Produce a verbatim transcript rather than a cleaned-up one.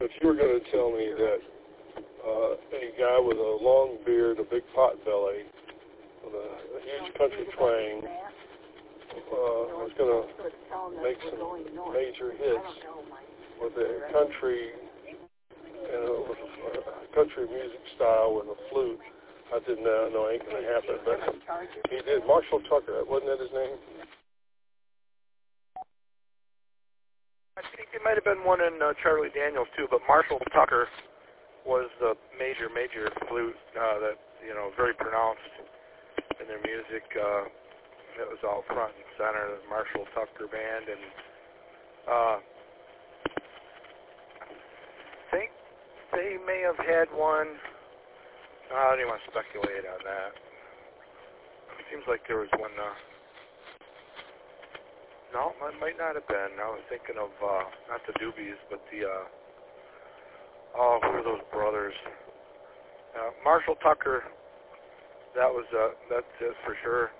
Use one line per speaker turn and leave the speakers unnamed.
but you were going to tell me that uh, a guy with a long beard, a big pot belly, with a, a huge country twang, uh, was going to make some major hits with a country, you know, with a country music style with a flute. I didn't know, know ain't going to happen, but he did. Marshall Tucker, wasn't that his name?
I think it might have been one in uh, Charlie Daniels too, but Marshall Tucker was the major, major flute uh, that, you know, very pronounced in their music. Uh, it was all front and center, the Marshall Tucker Band, and uh, I think they may have had one. I don't even want to speculate on that. It seems like there was one. Uh, no, it might not have been. I was thinking of uh, not the Doobies, but the uh, oh, who are those brothers? Uh, Marshall Tucker. That was uh, that's it for sure.